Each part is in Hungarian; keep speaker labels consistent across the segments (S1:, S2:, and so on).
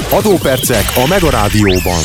S1: Adópercek a Mega Rádióban.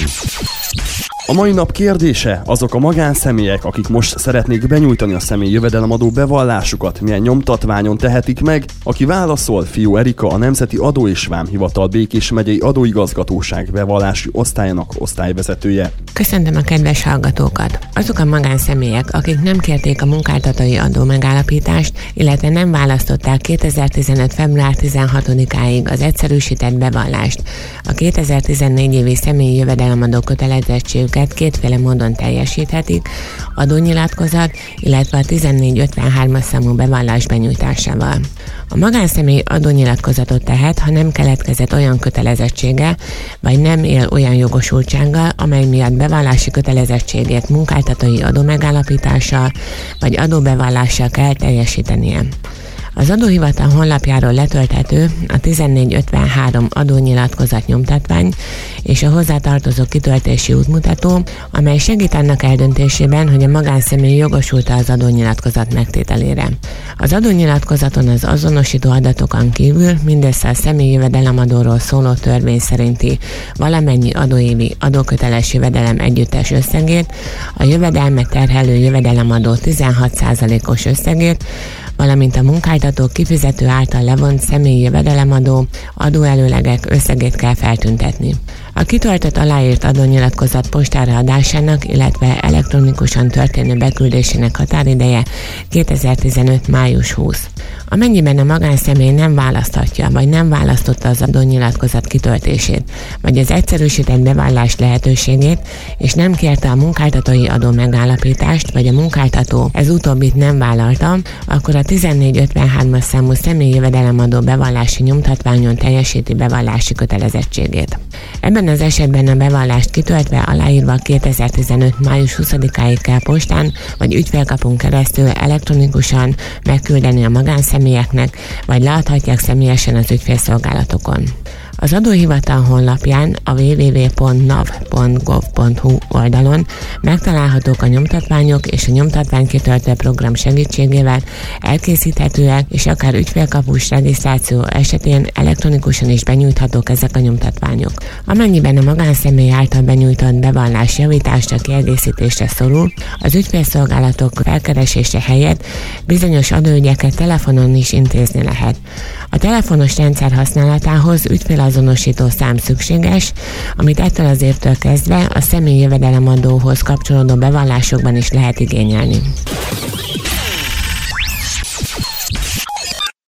S2: A mai nap kérdése: azok a magánszemélyek, akik most szeretnék benyújtani a személyi jövedelemadó bevallásukat, milyen nyomtatványon tehetik meg? Aki válaszol, Fió Erika, a Nemzeti Adó és Vámhivatal Békés megyei adóigazgatóság bevallási osztályának osztályvezetője.
S3: Köszöntöm a kedves hallgatókat! Azok a magánszemélyek, akik nem kérték a munkáltatói adó megállapítást, illetve nem választották 2015. február 16-áig az egyszerűsített bevallást, a 2014 évi személyi jövedelemadó kötelezettségüket kétféle módon teljesíthetik: adónyilatkozat, illetve a 1453-as számú bevallás benyújtásával. A magánszemély adónyilatkozatot tehet, ha nem keletkezett olyan kötelezettsége, vagy nem él olyan jogosultsággal, amely miatt bevallási kötelezettségét munkáltatói adómegállapítással vagy adóbevallással kell teljesítenie. Az adóhivatal honlapjáról letölthető a 1453 adónyilatkozat nyomtatvány és a hozzátartozó kitöltési útmutató, amely segít annak eldöntésében, hogy a magánszemély jogosult az adónyilatkozat megtételére. Az adónyilatkozaton az azonosító adatokon kívül mindössze a személyi jövedelemadóról szóló törvény szerinti valamennyi adóévi adóköteles jövedelem együttes összegét, a jövedelmet terhelő jövedelemadó 16%-os összegét, valamint a munkáltató kifizető által levont személyi jövedelemadó adóelőlegek összegét kell feltüntetni. A kitöltött aláírt adónyilatkozat postára adásának, illetve elektronikusan történő beküldésének határideje 2015. május 20. Amennyiben a magánszemély nem választhatja, vagy nem választotta az adónyilatkozat kitöltését, vagy az egyszerűsített bevallás lehetőségét, és nem kérte a munkáltatói adó megállapítást, vagy a munkáltató ez utóbbit nem vállalta, akkor a 1453-as számú személyi jövedelemadó bevallási nyomtatványon teljesíti bevallási kötelezettségét. Ebben az esetben a bevallást kitöltve, aláírva 2015. május 20-áig kell postán vagy ügyfélkapun keresztül elektronikusan megküldeni a magánszemélyeknek, vagy leadhatják személyesen az ügyfélszolgálatokon. Az adóhivatal honlapján a www.nav.gov.hu oldalon megtalálhatók a nyomtatványok, és a nyomtatványkitöltő program segítségével elkészíthetőek, és akár ügyfélkapus regisztráció esetén elektronikusan is benyújthatók ezek a nyomtatványok. Amennyiben a magánszemély által benyújtott bevallás javításra, kiegészítésre szorul, az ügyfélszolgálatok felkeresése helyett bizonyos adóügyeket telefonon is intézni lehet. A telefonos rendszer használatához ügyfélazonosító szám szükséges, amit ettől az évtől kezdve a személyi jövedelemadóhoz kapcsolódó bevallásokban is lehet igényelni.